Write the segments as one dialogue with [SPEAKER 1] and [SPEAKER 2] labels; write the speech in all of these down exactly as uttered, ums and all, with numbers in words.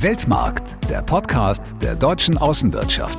[SPEAKER 1] Weltmarkt, der Podcast der deutschen Außenwirtschaft.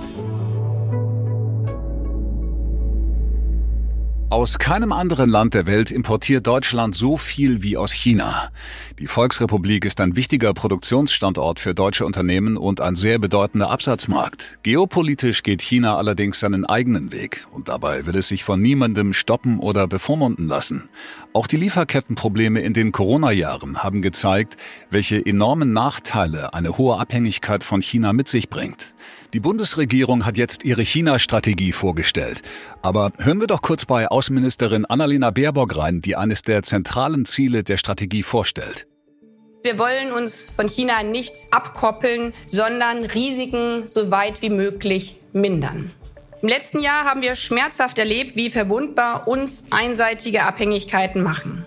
[SPEAKER 1] Aus keinem anderen Land der Welt importiert Deutschland so viel wie aus China. Die Volksrepublik ist ein wichtiger Produktionsstandort für deutsche Unternehmen und ein sehr bedeutender Absatzmarkt. Geopolitisch geht China allerdings seinen eigenen Weg und dabei will es sich von niemandem stoppen oder bevormunden lassen. Auch die Lieferkettenprobleme in den Corona-Jahren haben gezeigt, welche enormen Nachteile eine hohe Abhängigkeit von China mit sich bringt. Die Bundesregierung hat jetzt ihre China-Strategie vorgestellt. Aber hören wir doch kurz bei Außenministerin Annalena Baerbock rein, die eines der zentralen Ziele der Strategie vorstellt.
[SPEAKER 2] Wir wollen uns von China nicht abkoppeln, sondern Risiken so weit wie möglich mindern. Im letzten Jahr haben wir schmerzhaft erlebt, wie verwundbar uns einseitige Abhängigkeiten machen.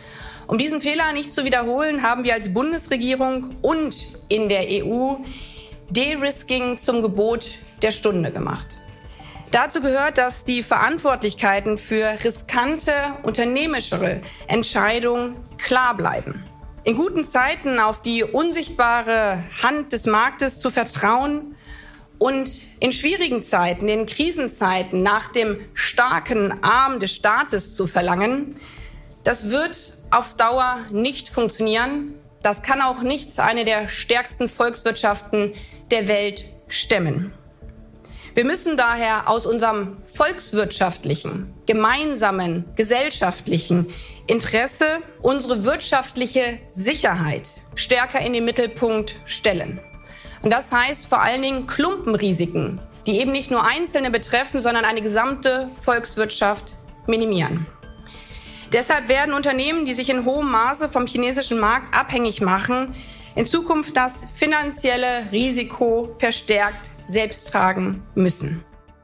[SPEAKER 2] Um diesen Fehler nicht zu wiederholen, haben wir als Bundesregierung und in der E U De-Risking zum Gebot der Stunde gemacht. Dazu gehört, dass die Verantwortlichkeiten für riskante, unternehmerischere Entscheidungen klar bleiben. In guten Zeiten auf die unsichtbare Hand des Marktes zu vertrauen und in schwierigen Zeiten, in Krisenzeiten nach dem starken Arm des Staates zu verlangen, das wird auf Dauer nicht funktionieren. Das kann auch nicht eine der stärksten Volkswirtschaften der Welt stemmen. Wir müssen daher aus unserem volkswirtschaftlichen, gemeinsamen, gesellschaftlichen Interesse unsere wirtschaftliche Sicherheit stärker in den Mittelpunkt stellen. Und das heißt vor allen Dingen Klumpenrisiken, die eben nicht nur Einzelne betreffen, sondern eine gesamte Volkswirtschaft minimieren. Deshalb werden Unternehmen, die sich in hohem Maße vom chinesischen Markt abhängig machen, in Zukunft das finanzielle Risiko verstärkt selbst tragen müssen.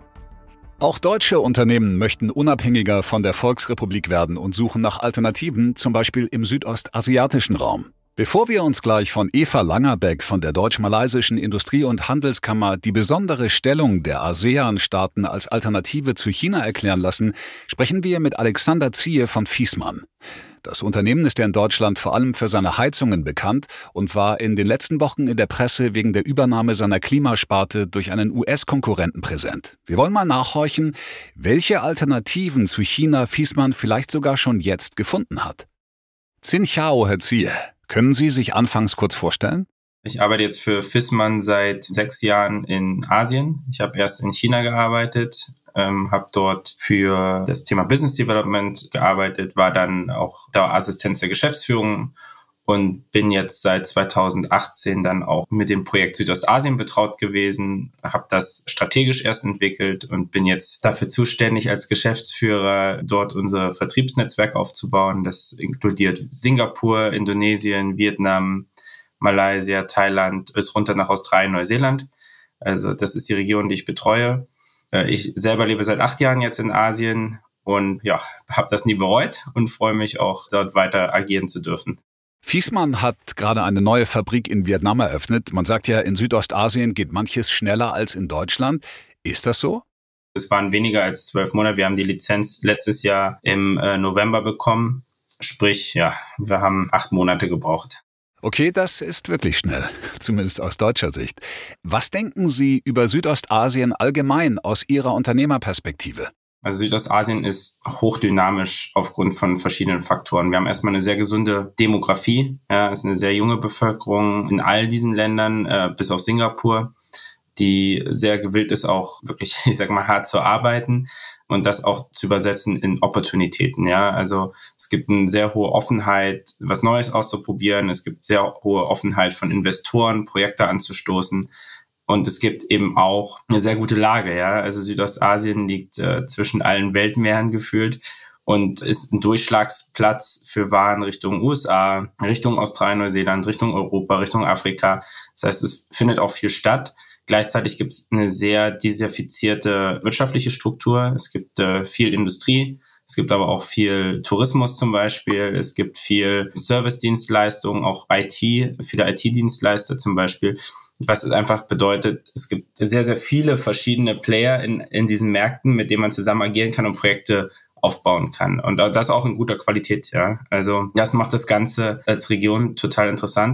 [SPEAKER 1] Auch deutsche Unternehmen möchten unabhängiger von der Volksrepublik werden und suchen nach Alternativen, zum Beispiel im südostasiatischen Raum. Bevor wir uns gleich von Eva Langerbeck von der Deutsch-Malaysischen Industrie- und Handelskammer die besondere Stellung der ASEAN-Staaten als Alternative zu China erklären lassen, sprechen wir mit Alexander Ziehe von Viessmann. Das Unternehmen ist ja in Deutschland vor allem für seine Heizungen bekannt und war in den letzten Wochen in der Presse wegen der Übernahme seiner Klimasparte durch einen U S-Konkurrenten präsent. Wir wollen mal nachhorchen, welche Alternativen zu China Viessmann vielleicht sogar schon jetzt gefunden hat. Xin Chao, Herr Ziehe. Können Sie sich anfangs kurz vorstellen?
[SPEAKER 3] Ich arbeite jetzt für Viessmann seit sechs Jahren in Asien. Ich habe erst in China gearbeitet, ähm, habe dort für das Thema Business Development gearbeitet, war dann auch Dauerassistenz der Geschäftsführung und bin jetzt seit zweitausendachtzehn dann auch mit dem Projekt Südostasien betraut gewesen, habe das strategisch erst entwickelt und bin jetzt dafür zuständig, als Geschäftsführer dort unser Vertriebsnetzwerk aufzubauen. Das inkludiert Singapur, Indonesien, Vietnam, Malaysia, Thailand bis runter nach Australien, Neuseeland. Also das ist die Region, die ich betreue. Ich selber lebe seit acht Jahren jetzt in Asien und ja, habe das nie bereut und freue mich auch, dort weiter agieren zu dürfen.
[SPEAKER 1] Viessmann hat gerade eine neue Fabrik in Vietnam eröffnet. Man sagt ja, in Südostasien geht manches schneller als in Deutschland. Ist das so?
[SPEAKER 3] Es waren weniger als zwölf Monate. Wir haben die Lizenz letztes Jahr im äh, November bekommen. Sprich, ja, wir haben acht Monate gebraucht.
[SPEAKER 1] Okay, das ist wirklich schnell, zumindest aus deutscher Sicht. Was denken Sie über Südostasien allgemein aus Ihrer Unternehmerperspektive?
[SPEAKER 3] Also Südostasien ist hochdynamisch aufgrund von verschiedenen Faktoren. Wir haben erstmal eine sehr gesunde Demografie. Ja, es ist eine sehr junge Bevölkerung in all diesen Ländern, äh, bis auf Singapur, die sehr gewillt ist, auch wirklich, ich sag mal, hart zu arbeiten und das auch zu übersetzen in Opportunitäten. Ja, also es gibt eine sehr hohe Offenheit, was Neues auszuprobieren. Es gibt sehr hohe Offenheit von Investoren, Projekte anzustoßen. Und es gibt eben auch eine sehr gute Lage, ja. Also Südostasien liegt äh, zwischen allen Weltmeeren gefühlt und ist ein Durchschlagsplatz für Waren Richtung U S A, Richtung Australien, Neuseeland, Richtung Europa, Richtung Afrika. Das heißt, es findet auch viel statt. Gleichzeitig gibt es eine sehr diversifizierte wirtschaftliche Struktur. Es gibt äh, viel Industrie. Es gibt aber auch viel Tourismus zum Beispiel. Es gibt viel Service-Dienstleistungen, auch I T, viele I T-Dienstleister zum Beispiel. Was es einfach bedeutet, es gibt sehr, sehr viele verschiedene Player in, in diesen Märkten, mit denen man zusammen agieren kann und Projekte aufbauen kann. Und das auch in guter Qualität, ja. Also das macht das Ganze als Region total interessant.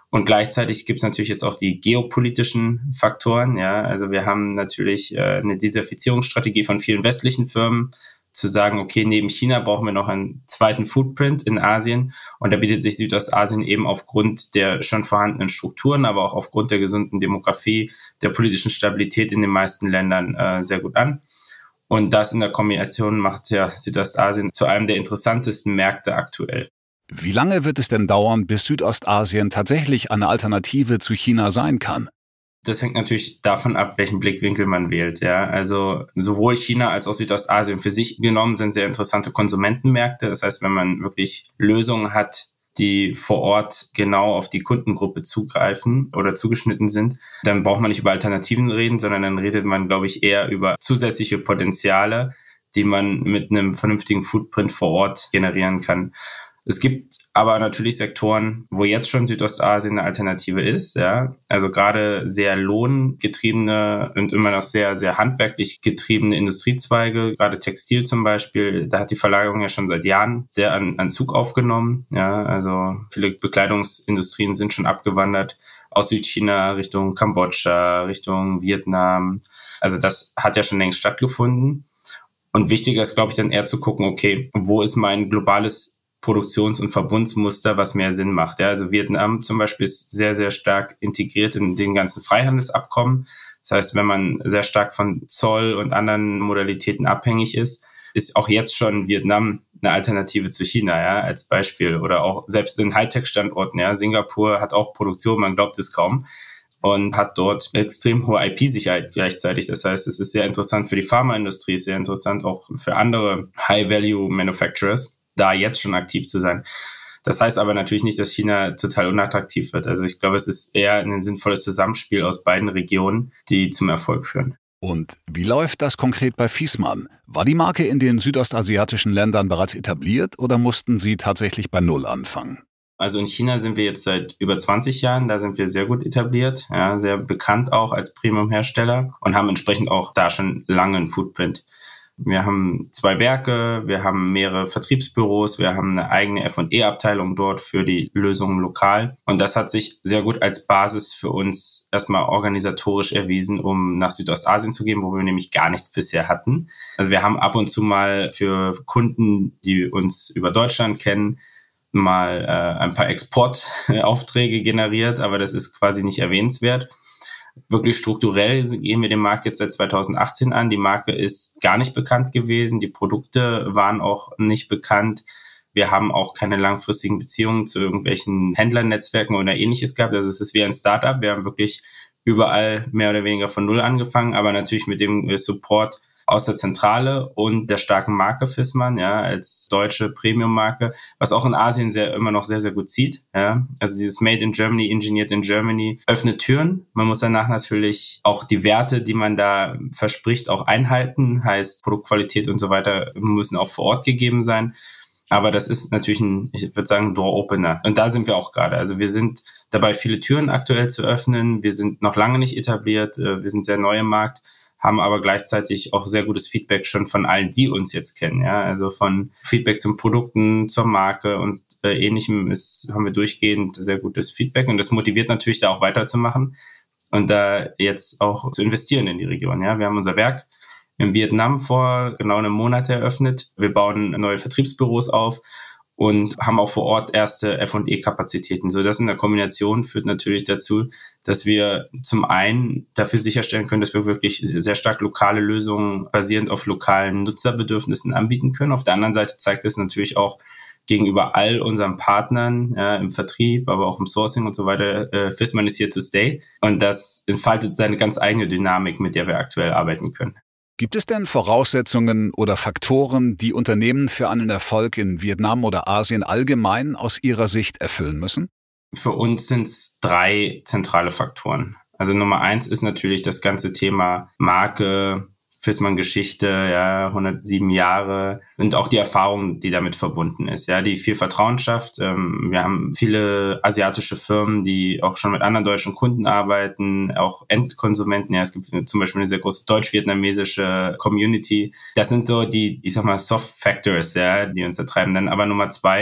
[SPEAKER 3] Und gleichzeitig gibt es natürlich jetzt auch die geopolitischen Faktoren. Ja, also wir haben natürlich äh, eine Diversifizierungsstrategie von vielen westlichen Firmen, zu sagen, okay, neben China brauchen wir noch einen zweiten Footprint in Asien. Und da bietet sich Südostasien eben aufgrund der schon vorhandenen Strukturen, aber auch aufgrund der gesunden Demografie, der politischen Stabilität in den meisten Ländern äh, sehr gut an. Und das in der Kombination macht ja Südostasien zu einem der interessantesten Märkte aktuell.
[SPEAKER 1] Wie lange wird es denn dauern, bis Südostasien tatsächlich eine Alternative zu China sein kann?
[SPEAKER 3] Das hängt natürlich davon ab, welchen Blickwinkel man wählt. Ja, also sowohl China als auch Südostasien für sich genommen sind sehr interessante Konsumentenmärkte. Das heißt, wenn man wirklich Lösungen hat, die vor Ort genau auf die Kundengruppe zugreifen oder zugeschnitten sind, dann braucht man nicht über Alternativen reden, sondern dann redet man, glaube ich, eher über zusätzliche Potenziale, die man mit einem vernünftigen Footprint vor Ort generieren kann. Es gibt aber natürlich Sektoren, wo jetzt schon Südostasien eine Alternative ist. Ja, also gerade sehr lohngetriebene und immer noch sehr, sehr handwerklich getriebene Industriezweige, gerade Textil zum Beispiel, da hat die Verlagerung ja schon seit Jahren sehr an, an Zug aufgenommen. Ja, also viele Bekleidungsindustrien sind schon abgewandert aus Südchina Richtung Kambodscha, Richtung Vietnam. Also das hat ja schon längst stattgefunden. Und wichtiger ist, glaube ich, dann eher zu gucken, okay, wo ist mein globales Produktions- und Verbundsmuster, was mehr Sinn macht. Ja, also Vietnam zum Beispiel ist sehr, sehr stark integriert in den ganzen Freihandelsabkommen. Das heißt, wenn man sehr stark von Zoll und anderen Modalitäten abhängig ist, ist auch jetzt schon Vietnam eine Alternative zu China, ja, als Beispiel. Oder auch selbst in Hightech-Standorten, ja, Singapur hat auch Produktion, man glaubt es kaum, und hat dort extrem hohe I P-Sicherheit gleichzeitig. Das heißt, es ist sehr interessant für die Pharmaindustrie, ist sehr interessant auch für andere High-Value-Manufacturers, da jetzt schon aktiv zu sein. Das heißt aber natürlich nicht, dass China total unattraktiv wird. Also ich glaube, es ist eher ein sinnvolles Zusammenspiel aus beiden Regionen, die zum Erfolg führen.
[SPEAKER 1] Und wie läuft das konkret bei Viessmann? War die Marke in den südostasiatischen Ländern bereits etabliert oder mussten Sie tatsächlich bei Null anfangen?
[SPEAKER 3] Also in China sind wir jetzt seit über zwanzig Jahren, da sind wir sehr gut etabliert, ja, sehr bekannt auch als Premium-Hersteller und haben entsprechend auch da schon lange einen Footprint. Wir haben zwei Werke, wir haben mehrere Vertriebsbüros, wir haben eine eigene F und E-Abteilung dort für die Lösungen lokal. Und das hat sich sehr gut als Basis für uns erstmal organisatorisch erwiesen, um nach Südostasien zu gehen, wo wir nämlich gar nichts bisher hatten. Also wir haben ab und zu mal für Kunden, die uns über Deutschland kennen, mal äh, ein paar Exportaufträge generiert, aber das ist quasi nicht erwähnenswert. Wirklich strukturell gehen wir den Markt jetzt seit zweitausendachtzehn an. Die Marke ist gar nicht bekannt gewesen. Die Produkte waren auch nicht bekannt. Wir haben auch keine langfristigen Beziehungen zu irgendwelchen Händlernetzwerken oder ähnliches gehabt. Also es ist wie ein Startup. Wir haben wirklich überall mehr oder weniger von Null angefangen, aber natürlich mit dem Support aus der Zentrale und der starken Marke Viessmann, ja, als deutsche Premium-Marke, was auch in Asien sehr, immer noch sehr, sehr gut zieht, ja. Also dieses Made in Germany, Engineered in Germany öffnet Türen. Man muss danach natürlich auch die Werte, die man da verspricht, auch einhalten. Heißt, Produktqualität und so weiter müssen auch vor Ort gegeben sein. Aber das ist natürlich ein, ich würde sagen, Door-Opener. Und da sind wir auch gerade. Also wir sind dabei, viele Türen aktuell zu öffnen. Wir sind noch lange nicht etabliert. Wir sind sehr neu im Markt, haben aber gleichzeitig auch sehr gutes Feedback schon von allen, die uns jetzt kennen. Ja, also von Feedback zum Produkten, zur Marke und äh, Ähnlichem ist, haben wir durchgehend sehr gutes Feedback und das motiviert natürlich, da auch weiterzumachen und da jetzt auch zu investieren in die Region. Ja, wir haben unser Werk in Vietnam vor genau einem Monat eröffnet. Wir bauen neue Vertriebsbüros auf und haben auch vor Ort erste F und E-Kapazitäten. So, das in der Kombination führt natürlich dazu, dass wir zum einen dafür sicherstellen können, dass wir wirklich sehr stark lokale Lösungen basierend auf lokalen Nutzerbedürfnissen anbieten können. Auf der anderen Seite zeigt es natürlich auch gegenüber all unseren Partnern ja, im Vertrieb, aber auch im Sourcing und so weiter, äh, Viessmann ist here to stay. Und das entfaltet seine ganz eigene Dynamik, mit der wir aktuell arbeiten können.
[SPEAKER 1] Gibt es denn Voraussetzungen oder Faktoren, die Unternehmen für einen Erfolg in Vietnam oder Asien allgemein aus Ihrer Sicht erfüllen müssen?
[SPEAKER 3] Für uns sind es drei zentrale Faktoren. Also Nummer eins ist natürlich das ganze Thema Marke, Viessmann-Geschichte, ja, hundertsieben Jahre und auch die Erfahrung, die damit verbunden ist, ja, die viel Vertrauen schafft. Ähm, wir haben viele asiatische Firmen, die auch schon mit anderen deutschen Kunden arbeiten, auch Endkonsumenten. Ja, es gibt zum Beispiel eine sehr große deutsch-vietnamesische Community. Das sind so die, ich sag mal, Soft Factors, ja, die uns da treiben. Dann aber Nummer zwei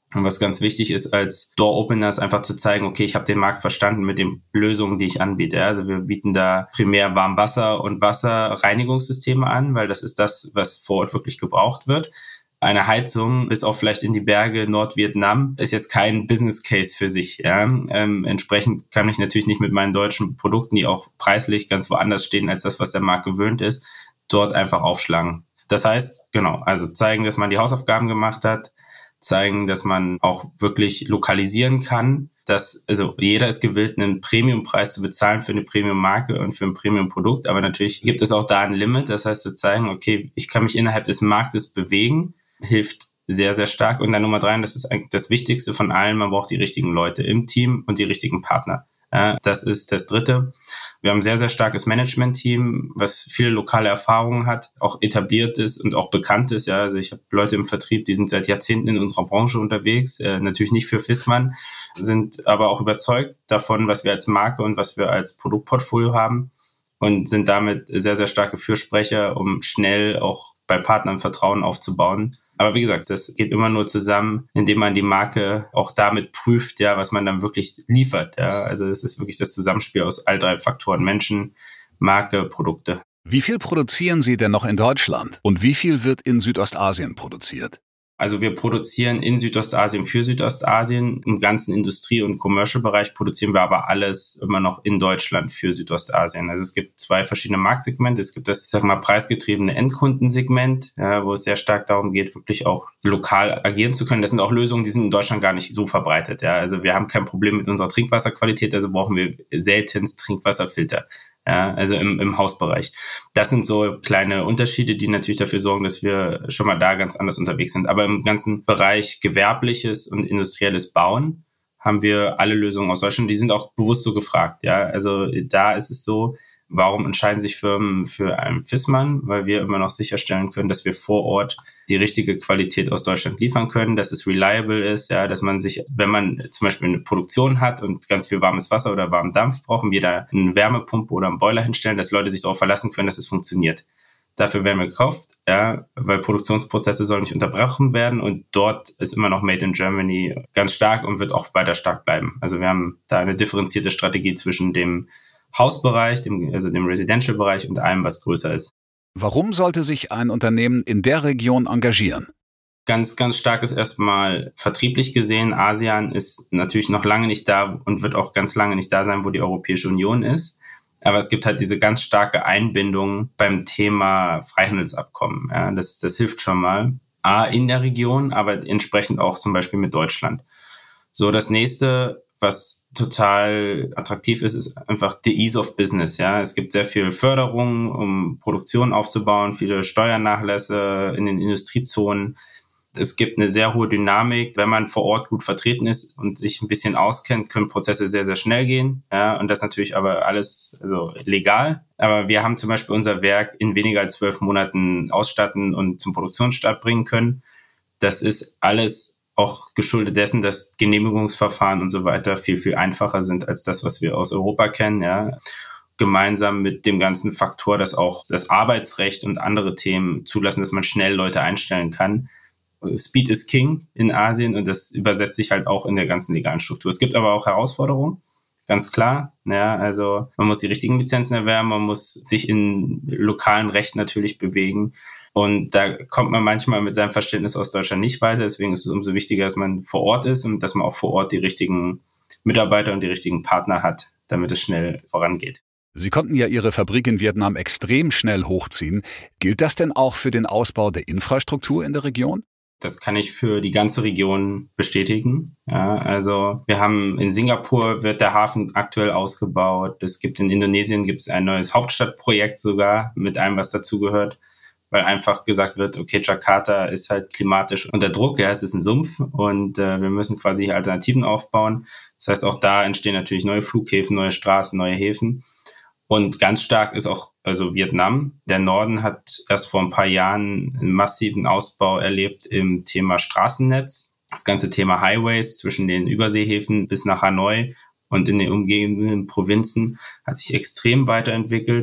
[SPEAKER 3] Und was ganz wichtig ist als Door-Opener, ist einfach zu zeigen, okay, ich habe den Markt verstanden mit den Lösungen, die ich anbiete. Also wir bieten da primär Warmwasser- und Wasserreinigungssysteme an, weil das ist das, was vor Ort wirklich gebraucht wird. Eine Heizung, bis auch vielleicht in die Berge Nordvietnam, ist jetzt kein Business Case für sich. Ja? Ähm, entsprechend kann ich natürlich nicht mit meinen deutschen Produkten, die auch preislich ganz woanders stehen als das, was der Markt gewöhnt ist, dort einfach aufschlagen. Das heißt, genau, also zeigen, dass man die Hausaufgaben gemacht hat, zeigen, dass man auch wirklich lokalisieren kann, dass, also jeder ist gewillt, einen Premiumpreis zu bezahlen für eine Premium-Marke und für ein Premium-Produkt, aber natürlich gibt es auch da ein Limit, das heißt zu zeigen, okay, ich kann mich innerhalb des Marktes bewegen, hilft sehr, sehr stark. Und dann Nummer drei, und das ist eigentlich das Wichtigste von allen, man braucht die richtigen Leute im Team und die richtigen Partner. Ja, das ist das Dritte. Wir haben ein sehr, sehr starkes Management-Team, was viele lokale Erfahrungen hat, auch etabliert ist und auch bekannt ist. Ja, also ich habe Leute im Vertrieb, die sind seit Jahrzehnten in unserer Branche unterwegs, äh, natürlich nicht für Viessmann, sind aber auch überzeugt davon, was wir als Marke und was wir als Produktportfolio haben und sind damit sehr, sehr starke Fürsprecher, um schnell auch bei Partnern Vertrauen aufzubauen. Aber wie gesagt, das geht immer nur zusammen, indem man die Marke auch damit prüft, ja, was man dann wirklich liefert. Ja. Also es ist wirklich das Zusammenspiel aus all drei Faktoren: Menschen, Marke, Produkte.
[SPEAKER 1] Wie viel produzieren Sie denn noch in Deutschland? Und wie viel wird in Südostasien produziert?
[SPEAKER 3] Also wir produzieren in Südostasien für Südostasien. Im ganzen Industrie- und Commercial-Bereich produzieren wir aber alles immer noch in Deutschland für Südostasien. Also es gibt zwei verschiedene Marktsegmente. Es gibt das, ich sag mal, preisgetriebene Endkundensegment, ja, wo es sehr stark darum geht, wirklich auch lokal agieren zu können. Das sind auch Lösungen, die sind in Deutschland gar nicht so verbreitet. Ja. Also wir haben kein Problem mit unserer Trinkwasserqualität, also brauchen wir seltenst Trinkwasserfilter. Ja, also im, im Hausbereich. Das sind so kleine Unterschiede, die natürlich dafür sorgen, dass wir schon mal da ganz anders unterwegs sind. Aber im ganzen Bereich gewerbliches und industrielles Bauen haben wir alle Lösungen aus Deutschland. Die sind auch bewusst so gefragt. Ja, also da ist es so, warum entscheiden sich Firmen für einen Viessmann? Weil wir immer noch sicherstellen können, dass wir vor Ort die richtige Qualität aus Deutschland liefern können, dass es reliable ist, ja, dass man sich, wenn man zum Beispiel eine Produktion hat und ganz viel warmes Wasser oder warmen Dampf brauchen, wir da eine Wärmepumpe oder einen Boiler hinstellen, dass Leute sich darauf verlassen können, dass es funktioniert. Dafür werden wir gekauft, ja, weil Produktionsprozesse sollen nicht unterbrochen werden und dort ist immer noch Made in Germany ganz stark und wird auch weiter stark bleiben. Also wir haben da eine differenzierte Strategie zwischen dem Hausbereich, dem, also dem Residential-Bereich und allem, was größer ist.
[SPEAKER 1] Warum sollte sich ein Unternehmen in der Region engagieren?
[SPEAKER 3] Ganz, ganz stark ist erstmal vertrieblich gesehen. ASEAN ist natürlich noch lange nicht da und wird auch ganz lange nicht da sein, wo die Europäische Union ist. Aber es gibt halt diese ganz starke Einbindung beim Thema Freihandelsabkommen. Ja, das, das hilft schon mal. A, in der Region, aber entsprechend auch zum Beispiel mit Deutschland. So, das nächste, was total attraktiv ist, ist einfach the ease of business. Ja, es gibt sehr viel Förderung, um Produktion aufzubauen, viele Steuernachlässe in den Industriezonen. Es gibt eine sehr hohe Dynamik. Wenn man vor Ort gut vertreten ist und sich ein bisschen auskennt, können Prozesse sehr, sehr schnell gehen. Ja, und das natürlich aber alles also legal. Aber wir haben zum Beispiel unser Werk in weniger als zwölf Monaten ausstatten und zum Produktionsstart bringen können. Das ist alles auch geschuldet dessen, dass Genehmigungsverfahren und so weiter viel, viel einfacher sind als das, was wir aus Europa kennen. Ja. Gemeinsam mit dem ganzen Faktor, dass auch das Arbeitsrecht und andere Themen zulassen, dass man schnell Leute einstellen kann. Speed is King in Asien und das übersetzt sich halt auch in der ganzen legalen Struktur. Es gibt aber auch Herausforderungen, ganz klar. Ja, also man muss die richtigen Lizenzen erwerben, man muss sich in lokalen Recht natürlich bewegen. Und da kommt man manchmal mit seinem Verständnis aus Deutschland nicht weiter. Deswegen ist es umso wichtiger, dass man vor Ort ist und dass man auch vor Ort die richtigen Mitarbeiter und die richtigen Partner hat, damit es schnell vorangeht.
[SPEAKER 1] Sie konnten ja Ihre Fabrik in Vietnam extrem schnell hochziehen. Gilt das denn auch für den Ausbau der Infrastruktur in der Region?
[SPEAKER 3] Das kann ich für die ganze Region bestätigen. Ja, also wir haben in Singapur wird der Hafen aktuell ausgebaut. Es gibt in Indonesien gibt es ein neues Hauptstadtprojekt sogar mit allem, was dazugehört, weil einfach gesagt wird, okay, Jakarta ist halt klimatisch unter Druck, ja, es ist ein Sumpf und äh, wir müssen quasi Alternativen aufbauen. Das heißt, auch da entstehen natürlich neue Flughäfen, neue Straßen, neue Häfen. Und ganz stark ist auch also Vietnam. Der Norden hat erst vor ein paar Jahren einen massiven Ausbau erlebt im Thema Straßennetz. Das ganze Thema Highways zwischen den Überseehäfen bis nach Hanoi und in den umgebenden Provinzen hat sich extrem weiterentwickelt.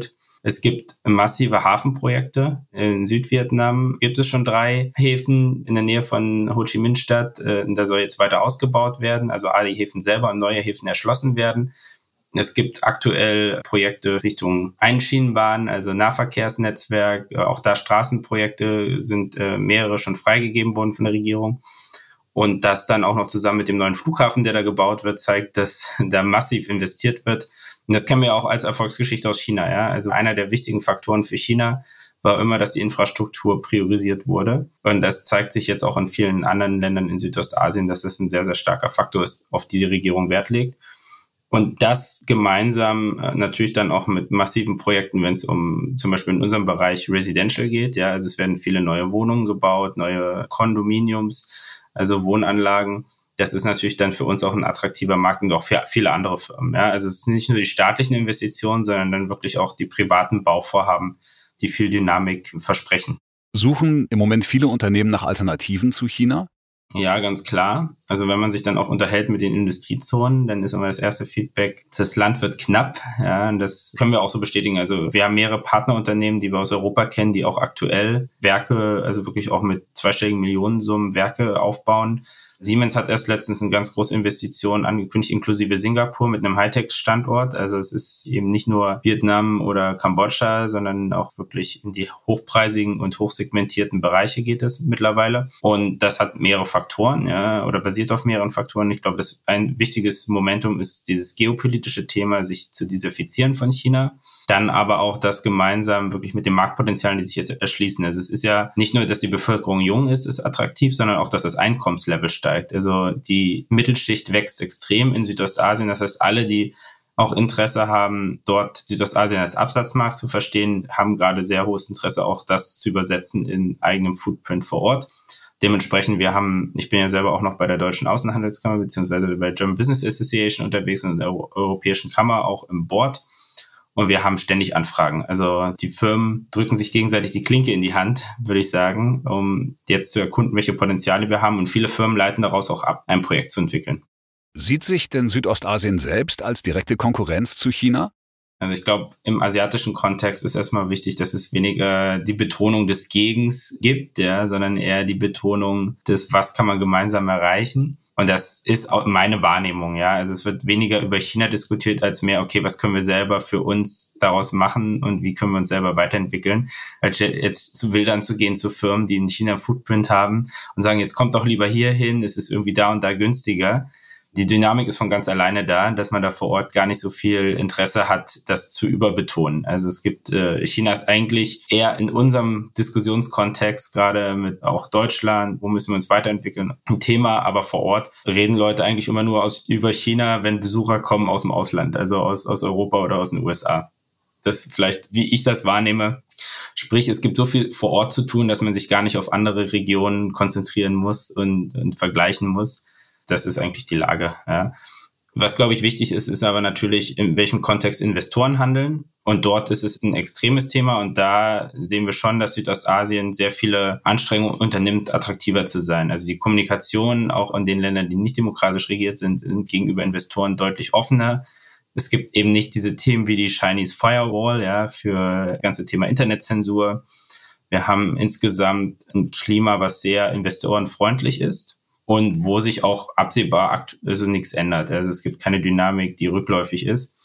[SPEAKER 3] Es gibt massive Hafenprojekte. In Südvietnam gibt es schon drei Häfen in der Nähe von Ho Chi Minh-Stadt. Da soll jetzt weiter ausgebaut werden, also alle Häfen selber und neue Häfen erschlossen werden. Es gibt aktuell Projekte Richtung Einschienenbahn, also Nahverkehrsnetzwerk. Auch da Straßenprojekte sind äh, mehrere schon freigegeben worden von der Regierung. Und das dann auch noch zusammen mit dem neuen Flughafen, der da gebaut wird, zeigt, dass da massiv investiert wird. Und das kennen wir auch als Erfolgsgeschichte aus China. Ja? Also einer der wichtigen Faktoren für China war immer, dass die Infrastruktur priorisiert wurde. Und das zeigt sich jetzt auch in vielen anderen Ländern in Südostasien, dass das ein sehr, sehr starker Faktor ist, auf die die Regierung Wert legt. Und das gemeinsam äh, natürlich dann auch mit massiven Projekten, wenn es um zum Beispiel in unserem Bereich Residential geht. Ja, also es werden viele neue Wohnungen gebaut, neue Kondominiums, also Wohnanlagen. Das ist natürlich dann für uns auch ein attraktiver Markt und auch für viele andere Firmen. Ja, also es sind nicht nur die staatlichen Investitionen, sondern dann wirklich auch die privaten Bauvorhaben, die viel Dynamik versprechen.
[SPEAKER 1] Suchen im Moment viele Unternehmen nach Alternativen zu China?
[SPEAKER 3] Ja, ganz klar. Also wenn man sich dann auch unterhält mit den Industriezonen, dann ist immer das erste Feedback, das Land wird knapp. Ja, und das können wir auch so bestätigen. Also wir haben mehrere Partnerunternehmen, die wir aus Europa kennen, die auch aktuell Werke, also wirklich auch mit zweistelligen Millionensummen Werke aufbauen. Siemens hat erst letztens eine ganz große Investition angekündigt, inklusive Singapur mit einem Hightech-Standort. Also es ist eben nicht nur Vietnam oder Kambodscha, sondern auch wirklich in die hochpreisigen und hochsegmentierten Bereiche geht es mittlerweile. Und das hat mehrere Faktoren, ja, oder basiert auf mehreren Faktoren. Ich glaube, das ein wichtiges Momentum ist dieses geopolitische Thema, sich zu diversifizieren von China. Dann aber auch das gemeinsam wirklich mit den Marktpotenzialen, die sich jetzt erschließen. Also es ist ja nicht nur, dass die Bevölkerung jung ist, ist attraktiv, sondern auch, dass das Einkommenslevel steigt. Also die Mittelschicht wächst extrem in Südostasien. Das heißt, alle, die auch Interesse haben, dort Südostasien als Absatzmarkt zu verstehen, haben gerade sehr hohes Interesse, auch das zu übersetzen in eigenem Footprint vor Ort. Dementsprechend, wir haben, ich bin ja selber auch noch bei der Deutschen Außenhandelskammer beziehungsweise bei German Business Association unterwegs und der Europäischen Kammer auch im Board. Und wir haben ständig Anfragen. Also die Firmen drücken sich gegenseitig die Klinke in die Hand, würde ich sagen, um jetzt zu erkunden, welche Potenziale wir haben. Und viele Firmen leiten daraus auch ab, ein Projekt zu entwickeln.
[SPEAKER 1] Sieht sich denn Südostasien selbst als direkte Konkurrenz zu China?
[SPEAKER 3] Also ich glaube, im asiatischen Kontext ist erstmal wichtig, dass es weniger die Betonung des Gegens gibt, ja, sondern eher die Betonung des, was kann man gemeinsam erreichen. Und das ist auch meine Wahrnehmung, ja. Also es wird weniger über China diskutiert als mehr, okay, was können wir selber für uns daraus machen und wie können wir uns selber weiterentwickeln, als jetzt zu Wildern zu gehen zu Firmen, die in China einen Footprint haben und sagen, jetzt kommt doch lieber hier hin, es ist irgendwie da und da günstiger. Die Dynamik ist von ganz alleine da, dass man da vor Ort gar nicht so viel Interesse hat, das zu überbetonen. Also es gibt, äh, China ist eigentlich eher in unserem Diskussionskontext, gerade mit auch Deutschland, wo müssen wir uns weiterentwickeln, ein Thema, aber vor Ort reden Leute eigentlich immer nur aus, über China, wenn Besucher kommen aus dem Ausland, also aus, aus Europa oder aus den U S A. Das vielleicht, wie ich das wahrnehme. Sprich, es gibt so viel vor Ort zu tun, dass man sich gar nicht auf andere Regionen konzentrieren muss und, und vergleichen muss. Das ist eigentlich die Lage. Ja. Was, glaube ich, wichtig ist, ist aber natürlich, in welchem Kontext Investoren handeln. Und dort ist es ein extremes Thema. Und da sehen wir schon, dass Südostasien sehr viele Anstrengungen unternimmt, attraktiver zu sein. Also die Kommunikation auch in den Ländern, die nicht demokratisch regiert sind, sind gegenüber Investoren deutlich offener. Es gibt eben nicht diese Themen wie die Chinese Firewall, ja, für das ganze Thema Internetzensur. Wir haben insgesamt ein Klima, was sehr investorenfreundlich ist. Und wo sich auch absehbar also nichts ändert. Also es gibt keine Dynamik, die rückläufig ist.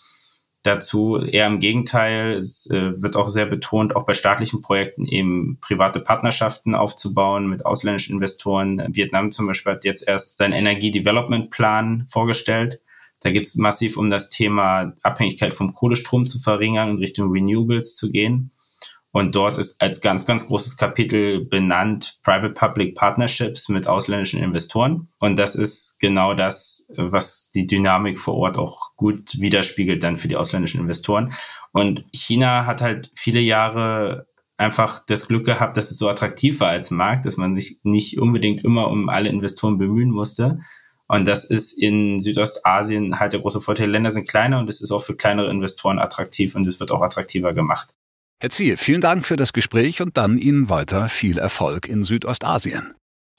[SPEAKER 3] Dazu eher im Gegenteil, es äh, wird auch sehr betont, auch bei staatlichen Projekten eben private Partnerschaften aufzubauen mit ausländischen Investoren. Vietnam zum Beispiel hat jetzt erst seinen Energie-Development-Plan vorgestellt. Da geht es massiv um das Thema Abhängigkeit vom Kohlestrom zu verringern und Richtung Renewables zu gehen. Und dort ist als ganz, ganz großes Kapitel benannt Private-Public Partnerships mit ausländischen Investoren. Und das ist genau das, was die Dynamik vor Ort auch gut widerspiegelt dann für die ausländischen Investoren. Und China hat halt viele Jahre einfach das Glück gehabt, dass es so attraktiv war als Markt, dass man sich nicht unbedingt immer um alle Investoren bemühen musste. Und das ist in Südostasien halt der große Vorteil. Länder sind kleiner und es ist auch für kleinere Investoren attraktiv und es wird auch attraktiver gemacht.
[SPEAKER 1] Herr Ziehe, vielen Dank für das Gespräch und dann Ihnen weiter viel Erfolg in Südostasien.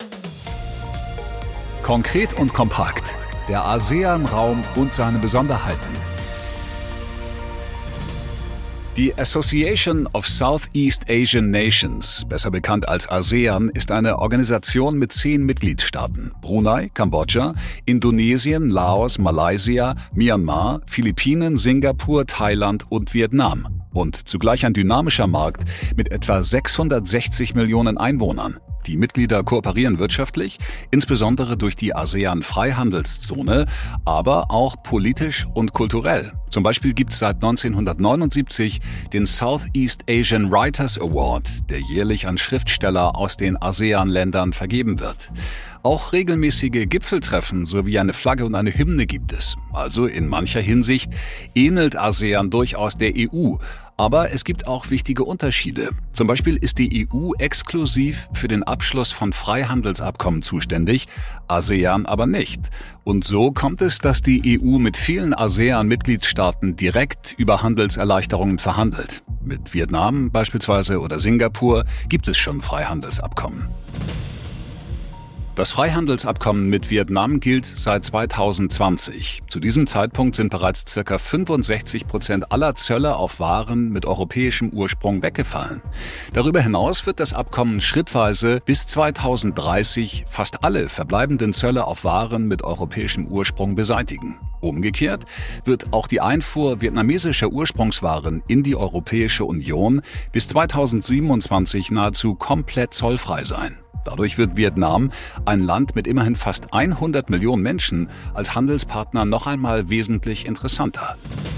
[SPEAKER 1] Konkret und kompakt. Der ASEAN-Raum und seine Besonderheiten. Die Association of Southeast Asian Nations, besser bekannt als ASEAN, ist eine Organisation mit zehn Mitgliedstaaten: Brunei, Kambodscha, Indonesien, Laos, Malaysia, Myanmar, Philippinen, Singapur, Thailand und Vietnam. Und zugleich ein dynamischer Markt mit etwa sechshundertsechzig Millionen Einwohnern. Die Mitglieder kooperieren wirtschaftlich, insbesondere durch die ASEAN-Freihandelszone, aber auch politisch und kulturell. Zum Beispiel gibt es seit neunzehnhundertneunundsiebzig den Southeast Asian Writers Award, der jährlich an Schriftsteller aus den ASEAN-Ländern vergeben wird. Auch regelmäßige Gipfeltreffen sowie eine Flagge und eine Hymne gibt es. Also in mancher Hinsicht ähnelt ASEAN durchaus der E U. Aber es gibt auch wichtige Unterschiede. Zum Beispiel ist die E U exklusiv für den Abschluss von Freihandelsabkommen zuständig, ASEAN aber nicht. Und so kommt es, dass die E U mit vielen ASEAN-Mitgliedstaaten direkt über Handelserleichterungen verhandelt. Mit Vietnam beispielsweise oder Singapur gibt es schon Freihandelsabkommen. Das Freihandelsabkommen mit Vietnam gilt seit zweitausendzwanzig. Zu diesem Zeitpunkt sind bereits ca. fünfundsechzig Prozent aller Zölle auf Waren mit europäischem Ursprung weggefallen. Darüber hinaus wird das Abkommen schrittweise bis zweitausenddreißig fast alle verbleibenden Zölle auf Waren mit europäischem Ursprung beseitigen. Umgekehrt wird auch die Einfuhr vietnamesischer Ursprungswaren in die Europäische Union bis zweitausendsiebenundzwanzig nahezu komplett zollfrei sein. Dadurch wird Vietnam, ein Land mit immerhin fast hundert Millionen Menschen, als Handelspartner noch einmal wesentlich interessanter.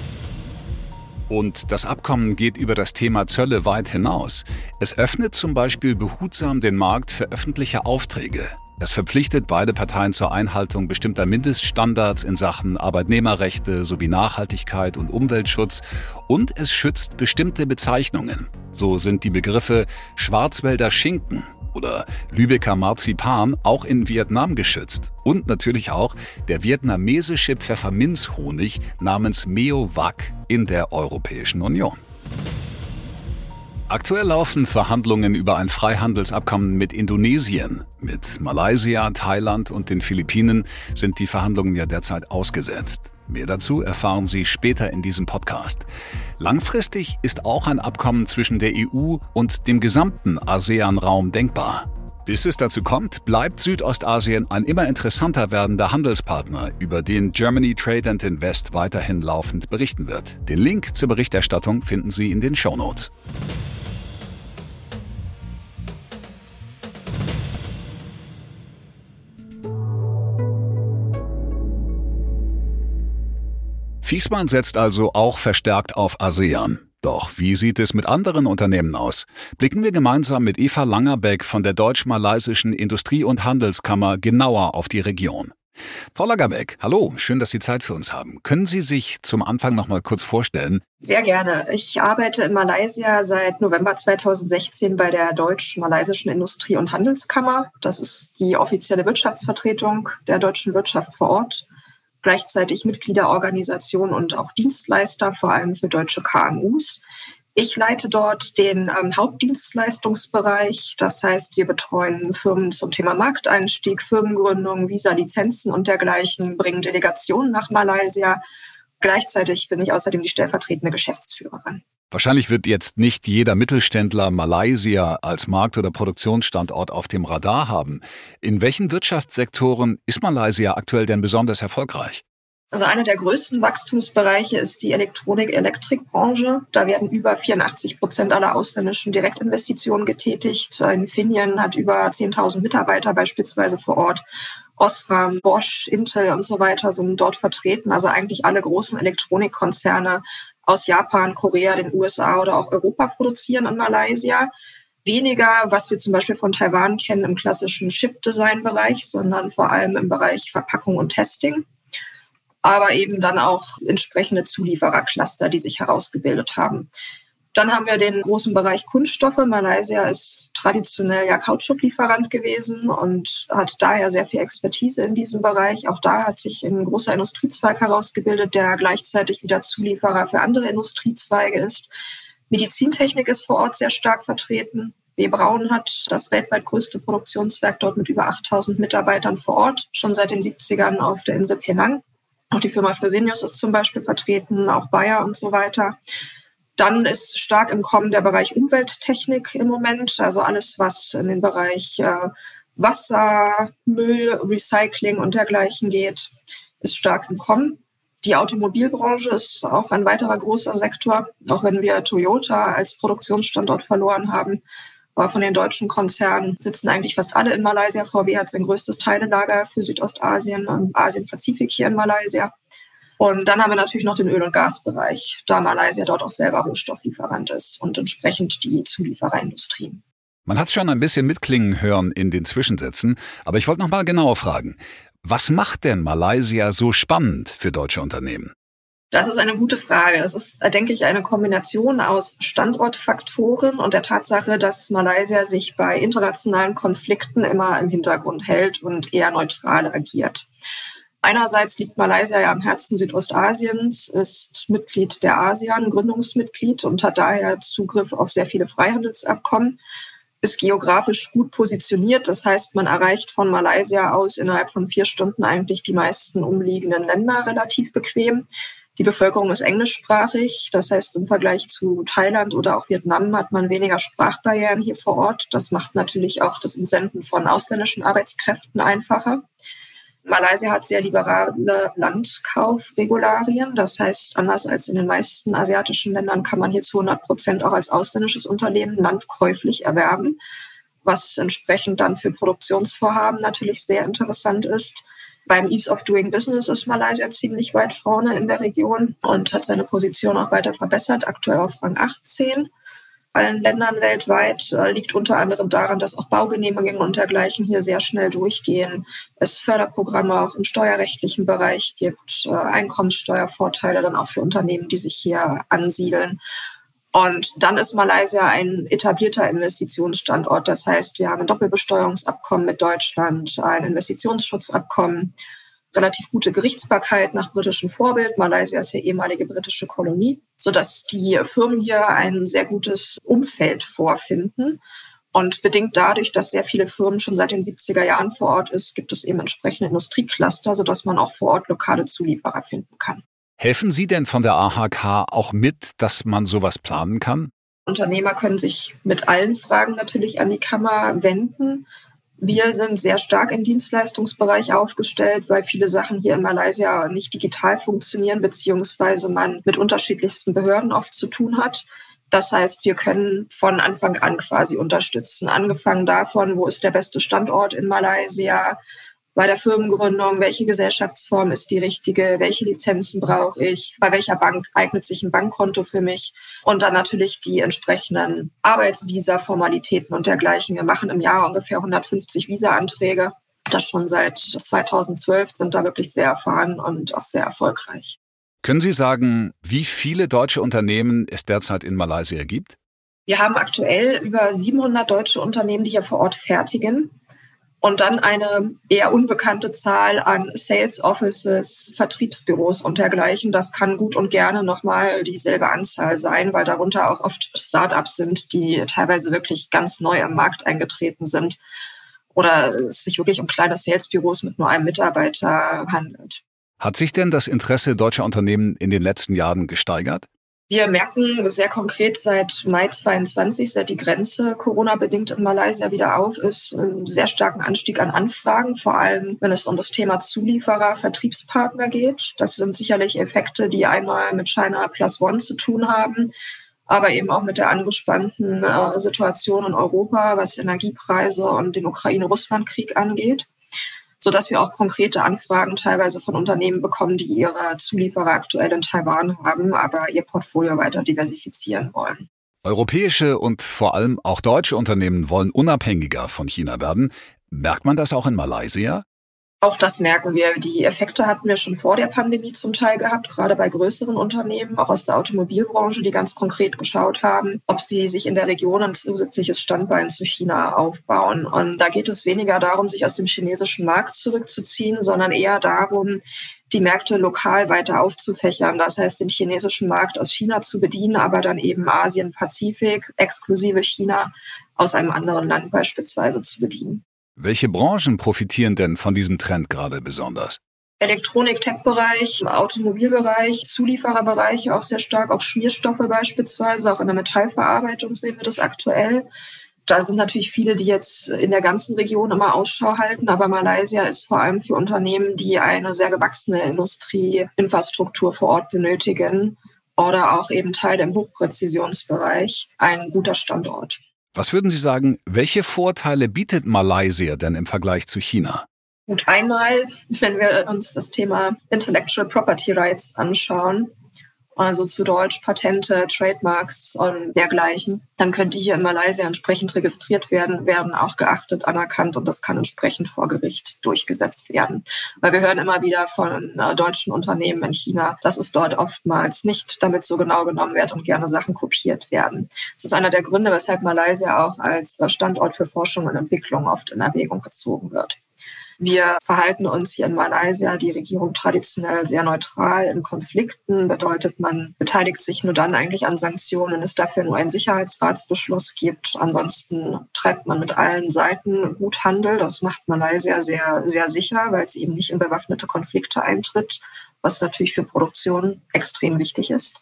[SPEAKER 1] Und das Abkommen geht über das Thema Zölle weit hinaus. Es öffnet zum Beispiel behutsam den Markt für öffentliche Aufträge. Es verpflichtet beide Parteien zur Einhaltung bestimmter Mindeststandards in Sachen Arbeitnehmerrechte sowie Nachhaltigkeit und Umweltschutz, und es schützt bestimmte Bezeichnungen. So sind die Begriffe Schwarzwälder Schinken oder Lübecker Marzipan auch in Vietnam geschützt. Und natürlich auch der vietnamesische Pfefferminzhonig namens Meo Vac in der Europäischen Union. Aktuell laufen Verhandlungen über ein Freihandelsabkommen mit Indonesien. Mit Malaysia, Thailand und den Philippinen sind die Verhandlungen ja derzeit ausgesetzt. Mehr dazu erfahren Sie später in diesem Podcast. Langfristig ist auch ein Abkommen zwischen der E U und dem gesamten ASEAN-Raum denkbar. Bis es dazu kommt, bleibt Südostasien ein immer interessanter werdender Handelspartner, über den Germany Trade and Invest weiterhin laufend berichten wird. Den Link zur Berichterstattung finden Sie in den Shownotes. Viessmann setzt also auch verstärkt auf ASEAN. Doch wie sieht es mit anderen Unternehmen aus? Blicken wir gemeinsam mit Eva Langerbeck von der Deutsch-Malaysischen Industrie- und Handelskammer genauer auf die Region. Frau Langerbeck, hallo, schön, dass Sie Zeit für uns haben. Können Sie sich zum Anfang noch mal kurz vorstellen?
[SPEAKER 4] Sehr gerne. Ich arbeite in Malaysia seit November zweitausendsechzehn bei der Deutsch-Malaysischen Industrie- und Handelskammer. Das ist die offizielle Wirtschaftsvertretung der deutschen Wirtschaft vor Ort. Gleichzeitig Mitgliederorganisation und auch Dienstleister, vor allem für deutsche K M Us. Ich leite dort den ähm, Hauptdienstleistungsbereich. Das heißt, wir betreuen Firmen zum Thema Markteinstieg, Firmengründung, Visa, Lizenzen und dergleichen, bringen Delegationen nach Malaysia. Gleichzeitig bin ich außerdem die stellvertretende Geschäftsführerin.
[SPEAKER 1] Wahrscheinlich wird jetzt nicht jeder Mittelständler Malaysia als Markt- oder Produktionsstandort auf dem Radar haben. In welchen Wirtschaftssektoren ist Malaysia aktuell denn besonders erfolgreich?
[SPEAKER 4] Also einer der größten Wachstumsbereiche ist die Elektronik-Elektrik-Branche. Da werden über vierundachtzig Prozent aller ausländischen Direktinvestitionen getätigt. Infineon hat über zehntausend Mitarbeiter beispielsweise vor Ort. Osram, Bosch, Intel und so weiter sind dort vertreten. Also eigentlich alle großen Elektronikkonzerne aus Japan, Korea, den U S A oder auch Europa produzieren in Malaysia. Weniger, was wir zum Beispiel von Taiwan kennen, im klassischen Chip-Design-Bereich, sondern vor allem im Bereich Verpackung und Testing. Aber eben dann auch entsprechende Zulieferercluster, die sich herausgebildet haben. Dann haben wir den großen Bereich Kunststoffe. Malaysia ist traditionell ja Kautschuklieferant gewesen und hat daher sehr viel Expertise in diesem Bereich. Auch da hat sich ein großer Industriezweig herausgebildet, der gleichzeitig wieder Zulieferer für andere Industriezweige ist. Medizintechnik ist vor Ort sehr stark vertreten. B. Braun hat das weltweit größte Produktionswerk dort mit über achttausend Mitarbeitern vor Ort, schon seit den siebzigern auf der Insel Penang. Auch die Firma Fresenius ist zum Beispiel vertreten, auch Bayer und so weiter. Dann ist stark im Kommen der Bereich Umwelttechnik im Moment, also alles, was in den Bereich äh, Wasser, Müll, Recycling und dergleichen geht, ist stark im Kommen. Die Automobilbranche ist auch ein weiterer großer Sektor, auch wenn wir Toyota als Produktionsstandort verloren haben. Aber von den deutschen Konzernen sitzen eigentlich fast alle in Malaysia. V W hat sein größtes Teilelager für Südostasien und Asien-Pazifik hier in Malaysia. Und dann haben wir natürlich noch den Öl- und Gasbereich, da Malaysia dort auch selber Rohstofflieferant ist und entsprechend die Zuliefererindustrie.
[SPEAKER 1] Man hat es schon ein bisschen mitklingen hören in den Zwischensätzen, aber ich wollte noch mal genauer fragen. Was macht denn Malaysia so spannend für deutsche Unternehmen?
[SPEAKER 4] Das ist eine gute Frage. Das ist, denke ich, eine Kombination aus Standortfaktoren und der Tatsache, dass Malaysia sich bei internationalen Konflikten immer im Hintergrund hält und eher neutral agiert. Einerseits liegt Malaysia ja am Herzen Südostasiens, ist Mitglied der ASEAN, Gründungsmitglied und hat daher Zugriff auf sehr viele Freihandelsabkommen, ist geografisch gut positioniert. Das heißt, man erreicht von Malaysia aus innerhalb von vier Stunden eigentlich die meisten umliegenden Länder relativ bequem. Die Bevölkerung ist englischsprachig. Das heißt, im Vergleich zu Thailand oder auch Vietnam hat man weniger Sprachbarrieren hier vor Ort. Das macht natürlich auch das Entsenden von ausländischen Arbeitskräften einfacher. Malaysia hat sehr liberale Landkaufregularien. Das heißt, anders als in den meisten asiatischen Ländern kann man hier zu hundert Prozent auch als ausländisches Unternehmen Land käuflich erwerben, was entsprechend dann für Produktionsvorhaben natürlich sehr interessant ist. Beim Ease of Doing Business ist Malaysia ziemlich weit vorne in der Region und hat seine Position auch weiter verbessert, aktuell auf Rang achtzehn. Allen Ländern weltweit äh, liegt unter anderem daran, dass auch Baugenehmigungen und dergleichen hier sehr schnell durchgehen. Es Förderprogramme auch im steuerrechtlichen Bereich gibt, äh, Einkommenssteuervorteile dann auch für Unternehmen, die sich hier ansiedeln. Und dann ist Malaysia ein etablierter Investitionsstandort. Das heißt, wir haben ein Doppelbesteuerungsabkommen mit Deutschland, ein Investitionsschutzabkommen, relativ gute Gerichtsbarkeit nach britischem Vorbild. Malaysia ist ja ehemalige britische Kolonie, sodass die Firmen hier ein sehr gutes Umfeld vorfinden. Und bedingt dadurch, dass sehr viele Firmen schon seit den siebziger Jahren vor Ort ist, gibt es eben entsprechende Industriecluster, sodass man auch vor Ort lokale Zulieferer finden kann.
[SPEAKER 1] Helfen Sie denn von der A H K auch mit, dass man sowas planen kann?
[SPEAKER 4] Unternehmer können sich mit allen Fragen natürlich an die Kammer wenden. Wir sind sehr stark im Dienstleistungsbereich aufgestellt, weil viele Sachen hier in Malaysia nicht digital funktionieren, beziehungsweise man mit unterschiedlichsten Behörden oft zu tun hat. Das heißt, wir können von Anfang an quasi unterstützen. Angefangen davon, wo ist der beste Standort in Malaysia, bei der Firmengründung, welche Gesellschaftsform ist die richtige, welche Lizenzen brauche ich, bei welcher Bank eignet sich ein Bankkonto für mich und dann natürlich die entsprechenden Arbeitsvisa-Formalitäten und dergleichen. Wir machen im Jahr ungefähr hundertfünfzig Visa-Anträge. Das schon seit zweitausendzwölf, sind da wirklich sehr erfahren und auch sehr erfolgreich.
[SPEAKER 1] Können Sie sagen, wie viele deutsche Unternehmen es derzeit in Malaysia gibt?
[SPEAKER 4] Wir haben aktuell über siebenhundert deutsche Unternehmen, die hier vor Ort fertigen. Und dann eine eher unbekannte Zahl an Sales Offices, Vertriebsbüros und dergleichen. Das kann gut und gerne nochmal dieselbe Anzahl sein, weil darunter auch oft Startups sind, die teilweise wirklich ganz neu im Markt eingetreten sind. Oder es sich wirklich um kleine Salesbüros mit nur einem Mitarbeiter handelt.
[SPEAKER 1] Hat sich denn das Interesse deutscher Unternehmen in den letzten Jahren gesteigert?
[SPEAKER 4] Wir merken sehr konkret seit Mai zweiundzwanzig, seit die Grenze Corona-bedingt in Malaysia wieder auf ist, einen sehr starken Anstieg an Anfragen, vor allem wenn es um das Thema Zulieferer, Vertriebspartner geht. Das sind sicherlich Effekte, die einmal mit China Plus One zu tun haben, aber eben auch mit der angespannten äh, Situation in Europa, was Energiepreise und den Ukraine-Russland-Krieg angeht, sodass wir auch konkrete Anfragen teilweise von Unternehmen bekommen, die ihre Zulieferer aktuell in Taiwan haben, aber ihr Portfolio weiter diversifizieren wollen.
[SPEAKER 1] Europäische und vor allem auch deutsche Unternehmen wollen unabhängiger von China werden. Merkt man das auch in Malaysia?
[SPEAKER 4] Auch das merken wir. Die Effekte hatten wir schon vor der Pandemie zum Teil gehabt, gerade bei größeren Unternehmen, auch aus der Automobilbranche, die ganz konkret geschaut haben, ob sie sich in der Region ein zusätzliches Standbein zu China aufbauen. Und da geht es weniger darum, sich aus dem chinesischen Markt zurückzuziehen, sondern eher darum, die Märkte lokal weiter aufzufächern. Das heißt, den chinesischen Markt aus China zu bedienen, aber dann eben Asien, Pazifik, exklusive China, aus einem anderen Land beispielsweise zu bedienen.
[SPEAKER 1] Welche Branchen profitieren denn von diesem Trend gerade besonders?
[SPEAKER 4] Elektronik-Tech-Bereich, Automobilbereich, Zuliefererbereiche auch sehr stark, auch Schmierstoffe beispielsweise, auch in der Metallverarbeitung sehen wir das aktuell. Da sind natürlich viele, die jetzt in der ganzen Region immer Ausschau halten, aber Malaysia ist vor allem für Unternehmen, die eine sehr gewachsene Industrieinfrastruktur vor Ort benötigen oder auch eben Teile im Hochpräzisionsbereich, ein guter Standort.
[SPEAKER 1] Was würden Sie sagen, welche Vorteile bietet Malaysia denn im Vergleich zu China?
[SPEAKER 4] Gut, einmal, wenn wir uns das Thema Intellectual Property Rights anschauen, also zu Deutsch Patente, Trademarks und dergleichen, dann können die hier in Malaysia entsprechend registriert werden, werden auch geachtet, anerkannt und das kann entsprechend vor Gericht durchgesetzt werden. Weil wir hören immer wieder von äh, deutschen Unternehmen in China, dass es dort oftmals nicht damit so genau genommen wird und gerne Sachen kopiert werden. Das ist einer der Gründe, weshalb Malaysia auch als Standort für Forschung und Entwicklung oft in Erwägung gezogen wird. Wir verhalten uns hier in Malaysia, die Regierung traditionell sehr neutral in Konflikten. Bedeutet, man beteiligt sich nur dann eigentlich an Sanktionen, wenn es dafür nur einen Sicherheitsratsbeschluss gibt. Ansonsten treibt man mit allen Seiten gut Handel. Das macht Malaysia sehr, sehr sicher, weil es eben nicht in bewaffnete Konflikte eintritt, was natürlich für Produktion extrem wichtig ist.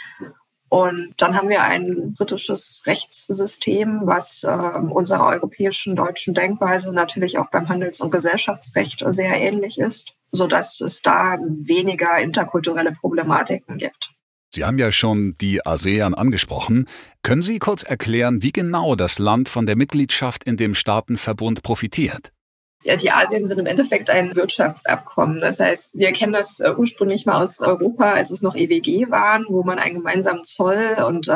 [SPEAKER 4] Und dann haben wir ein britisches Rechtssystem, was äh, unserer europäischen deutschen Denkweise natürlich auch beim Handels- und Gesellschaftsrecht sehr ähnlich ist, sodass es da weniger interkulturelle Problematiken gibt.
[SPEAKER 1] Sie haben ja schon die ASEAN angesprochen. Können Sie kurz erklären, wie genau das Land von der Mitgliedschaft in dem Staatenverbund profitiert?
[SPEAKER 4] Ja, die ASEAN sind im Endeffekt ein Wirtschaftsabkommen. Das heißt, wir kennen das äh, ursprünglich mal aus Europa, als es noch E W G waren, wo man einen gemeinsamen Zoll- und äh,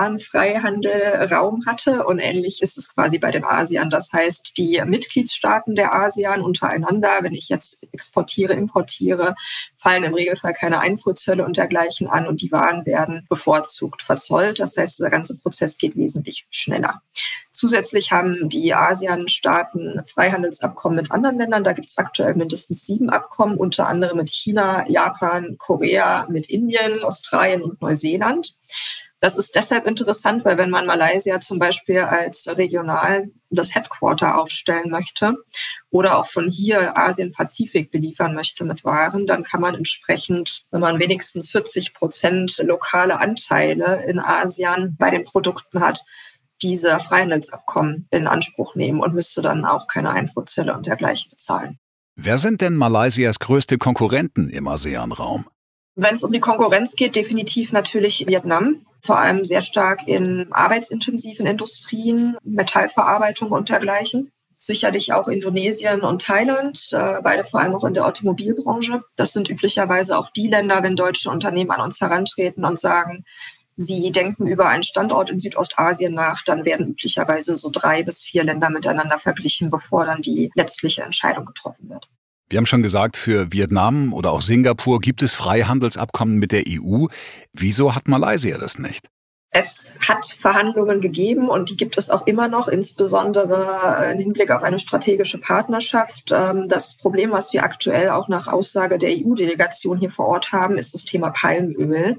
[SPEAKER 4] Warenfreihandelraum hatte. Und ähnlich ist es quasi bei den ASEAN. Das heißt, die Mitgliedstaaten der ASEAN untereinander, wenn ich jetzt exportiere, importiere, fallen im Regelfall keine Einfuhrzölle und dergleichen an und die Waren werden bevorzugt verzollt. Das heißt, der ganze Prozess geht wesentlich schneller. Zusätzlich haben die ASEAN-Staaten Freihandelsabkommen mit anderen Ländern. Da gibt es aktuell mindestens sieben Abkommen, unter anderem mit China, Japan, Korea, mit Indien, Australien und Neuseeland. Das ist deshalb interessant, weil wenn man Malaysia zum Beispiel als regional das Headquarter aufstellen möchte oder auch von hier Asien-Pazifik beliefern möchte mit Waren, dann kann man entsprechend, wenn man wenigstens vierzig Prozent lokale Anteile in ASEAN bei den Produkten hat, diese Freihandelsabkommen in Anspruch nehmen und müsste dann auch keine Einfuhrzölle und dergleichen bezahlen.
[SPEAKER 1] Wer sind denn Malaysias größte Konkurrenten im ASEAN-Raum?
[SPEAKER 4] Wenn es um die Konkurrenz geht, definitiv natürlich Vietnam. Vor allem sehr stark in arbeitsintensiven Industrien, Metallverarbeitung und dergleichen. Sicherlich auch Indonesien und Thailand, äh, beide vor allem auch in der Automobilbranche. Das sind üblicherweise auch die Länder, wenn deutsche Unternehmen an uns herantreten und sagen, sie denken über einen Standort in Südostasien nach, dann werden üblicherweise so drei bis vier Länder miteinander verglichen, bevor dann die letztliche Entscheidung getroffen wird.
[SPEAKER 1] Wir haben schon gesagt, für Vietnam oder auch Singapur gibt es Freihandelsabkommen mit der E U. Wieso hat Malaysia das nicht?
[SPEAKER 4] Es hat Verhandlungen gegeben und die gibt es auch immer noch, insbesondere im Hinblick auf eine strategische Partnerschaft. Das Problem, was wir aktuell auch nach Aussage der E U-Delegation hier vor Ort haben, ist das Thema Palmöl,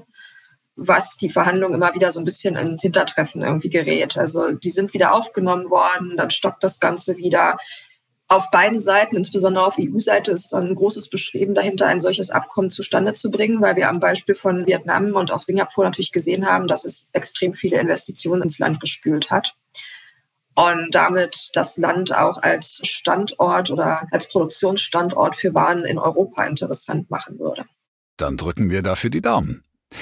[SPEAKER 4] was die Verhandlungen immer wieder so ein bisschen ins Hintertreffen irgendwie gerät. Also die sind wieder aufgenommen worden, dann stockt das Ganze wieder. Auf beiden Seiten, insbesondere auf E U-Seite, ist ein großes Bestreben dahinter, ein solches Abkommen zustande zu bringen, weil wir am Beispiel von Vietnam und auch Singapur natürlich gesehen haben, dass es extrem viele Investitionen ins Land gespült hat und damit das Land auch als Standort oder als Produktionsstandort für Waren in Europa interessant machen würde.
[SPEAKER 1] Dann drücken wir dafür die Daumen.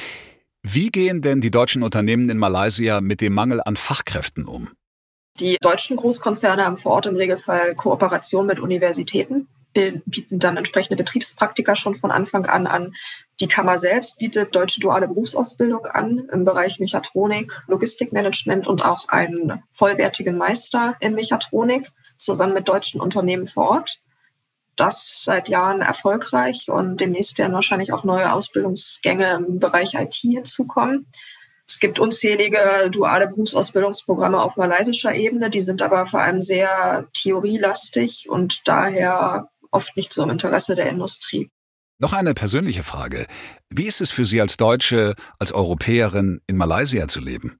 [SPEAKER 1] Wie gehen denn die deutschen Unternehmen in Malaysia mit dem Mangel an Fachkräften um?
[SPEAKER 4] Die deutschen Großkonzerne haben vor Ort im Regelfall Kooperation mit Universitäten, bieten dann entsprechende Betriebspraktika schon von Anfang an an. Die Kammer selbst bietet deutsche duale Berufsausbildung an im Bereich Mechatronik, Logistikmanagement und auch einen vollwertigen Meister in Mechatronik zusammen mit deutschen Unternehmen vor Ort. Das seit Jahren erfolgreich und demnächst werden wahrscheinlich auch neue Ausbildungsgänge im Bereich I T hinzukommen. Es gibt unzählige duale Berufsausbildungsprogramme auf malaysischer Ebene, die sind aber vor allem sehr theorielastig und daher oft nicht so im Interesse der Industrie.
[SPEAKER 1] Noch eine persönliche Frage. Wie ist es für Sie als Deutsche, als Europäerin in Malaysia zu leben?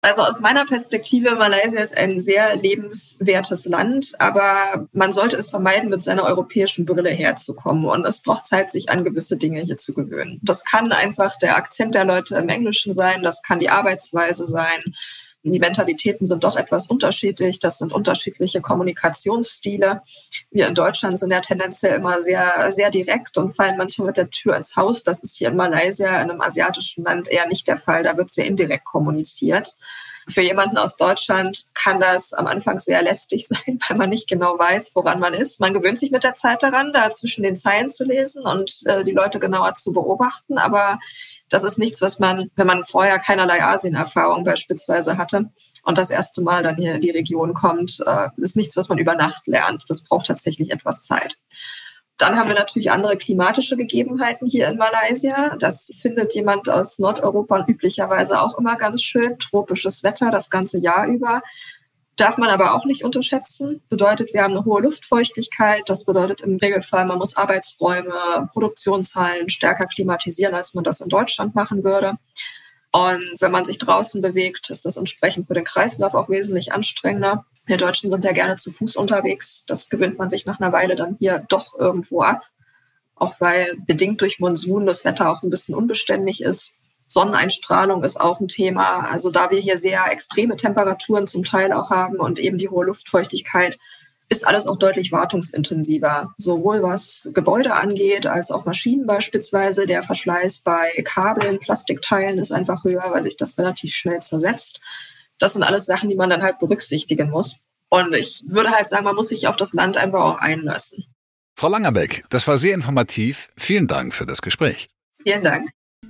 [SPEAKER 4] Also aus meiner Perspektive, Malaysia ist ein sehr lebenswertes Land, aber man sollte es vermeiden, mit seiner europäischen Brille herzukommen. Und es braucht Zeit, sich an gewisse Dinge hier zu gewöhnen. Das kann einfach der Akzent der Leute im Englischen sein, das kann die Arbeitsweise sein. Die Mentalitäten sind doch etwas unterschiedlich, das sind unterschiedliche Kommunikationsstile. Wir in Deutschland sind ja tendenziell immer sehr, sehr direkt und fallen manchmal mit der Tür ins Haus. Das ist hier in Malaysia, in einem asiatischen Land, eher nicht der Fall. Da wird sehr indirekt kommuniziert. Für jemanden aus Deutschland kann das am Anfang sehr lästig sein, weil man nicht genau weiß, woran man ist. Man gewöhnt sich mit der Zeit daran, da zwischen den Zeilen zu lesen und äh, die Leute genauer zu beobachten. Aber das ist nichts, was man, wenn man vorher keinerlei Asien-Erfahrung beispielsweise hatte und das erste Mal dann hier in die Region kommt, äh, ist nichts, was man über Nacht lernt. Das braucht tatsächlich etwas Zeit. Dann haben wir natürlich andere klimatische Gegebenheiten hier in Malaysia. Das findet jemand aus Nordeuropa üblicherweise auch immer ganz schön. Tropisches Wetter das ganze Jahr über. Darf man aber auch nicht unterschätzen. Bedeutet, wir haben eine hohe Luftfeuchtigkeit. Das bedeutet im Regelfall, man muss Arbeitsräume, Produktionshallen stärker klimatisieren, als man das in Deutschland machen würde. Und wenn man sich draußen bewegt, ist das entsprechend für den Kreislauf auch wesentlich anstrengender. Wir Deutschen sind ja gerne zu Fuß unterwegs. Das gewöhnt man sich nach einer Weile dann hier doch irgendwo ab. Auch weil bedingt durch Monsun das Wetter auch ein bisschen unbeständig ist. Sonneneinstrahlung ist auch ein Thema. Also da wir hier sehr extreme Temperaturen zum Teil auch haben und eben die hohe Luftfeuchtigkeit, ist alles auch deutlich wartungsintensiver. Sowohl was Gebäude angeht, als auch Maschinen beispielsweise. Der Verschleiß bei Kabeln, Plastikteilen ist einfach höher, weil sich das relativ schnell zersetzt. Das sind alles Sachen, die man dann halt berücksichtigen muss. Und ich würde halt sagen, man muss sich auf das Land einfach auch einlassen.
[SPEAKER 1] Frau Langerbeck, das war sehr informativ. Vielen Dank für das Gespräch.
[SPEAKER 4] Vielen Dank.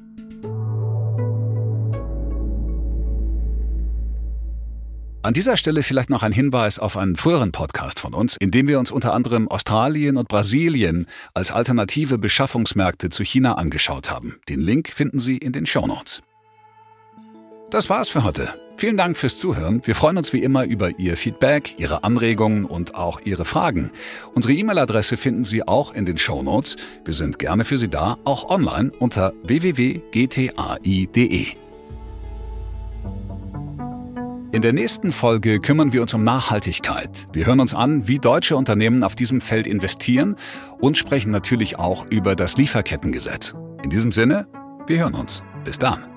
[SPEAKER 1] An dieser Stelle vielleicht noch ein Hinweis auf einen früheren Podcast von uns, in dem wir uns unter anderem Australien und Brasilien als alternative Beschaffungsmärkte zu China angeschaut haben. Den Link finden Sie in den Shownotes. Das war's für heute. Vielen Dank fürs Zuhören. Wir freuen uns wie immer über Ihr Feedback, Ihre Anregungen und auch Ihre Fragen. Unsere E-Mail-Adresse finden Sie auch in den Shownotes. Wir sind gerne für Sie da, auch online unter w w w punkt g t a i punkt d e. In der nächsten Folge kümmern wir uns um Nachhaltigkeit. Wir hören uns an, wie deutsche Unternehmen auf diesem Feld investieren und sprechen natürlich auch über das Lieferkettengesetz. In diesem Sinne, wir hören uns. Bis dann.